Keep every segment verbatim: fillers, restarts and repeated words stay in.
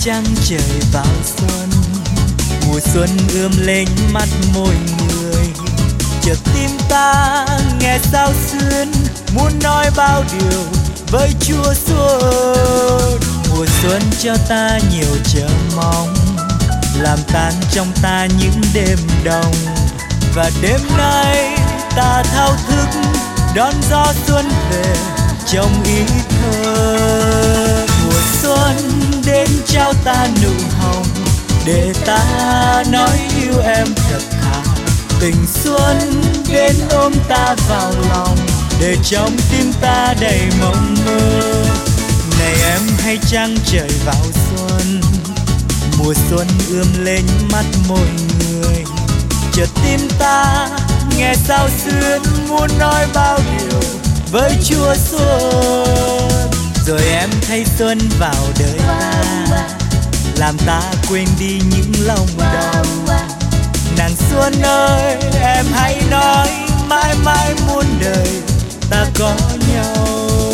trăng trời vào xuân, mùa xuân ươm lên mắt môi người. Chợt tim ta nghe sao xuyến, muốn nói bao điều với Chúa xuân. Mùa xuân cho ta nhiều chờ mong, làm tan trong ta những đêm đông. Và đêm nay ta thao thức đón gió xuân về trong ý thơ. Mùa xuân đến trao ta nụ hồng, để ta nói yêu em thật thà. Tình xuân đến ôm ta vào lòng, để trong tim ta đầy mộng mơ. Này em hay trăng trời vào xuân, mùa xuân ươm lên mắt môi người. Chợt tim ta nghe sao xuyến, muốn nói bao điều với Chúa xuân. Rồi em thay xuân vào đời ta, làm ta quên đi những lòng đau. Nàng xuân ơi, em hãy nói mãi mãi muôn đời ta có nhau.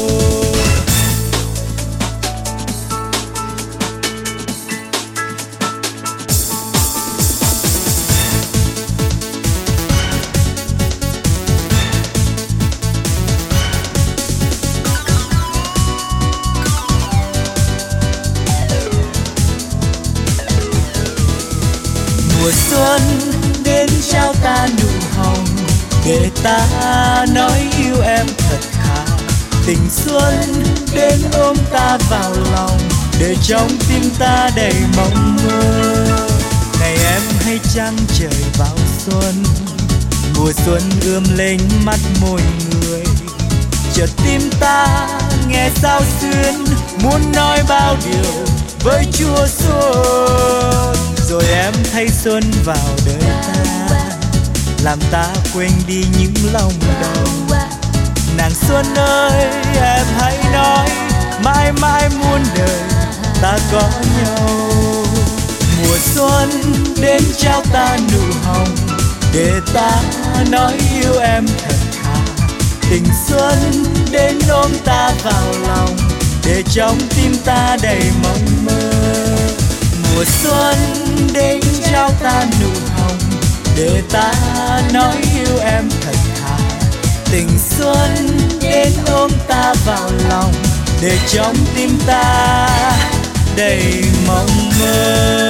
Mùa xuân đến trao ta nụ hồng, để ta nói yêu em thật thà. Tình xuân đến ôm ta vào lòng, để trong tim ta đầy mộng mơ. Này em hay trăng trời vào xuân, mùa xuân ươm lên mắt môi người. Chợt tim ta nghe sao xuyến, muốn nói bao điều với Chúa xuân. Rồi em thay xuân vào đời ta, làm ta quên đi những lòng đau. Nàng xuân ơi, em hãy nói mãi mãi muôn đời ta có nhau. Mùa xuân đến trao ta nụ hồng, để ta nói yêu em thật thà. Tình xuân đến ôm ta vào lòng, để trong tim ta đầy mộng mơ. Mùa xuân đến trao ta nụ hồng, để ta nói yêu em thật thà. Tình xuân đến ôm ta vào lòng, để trong tim ta đầy mộng mơ.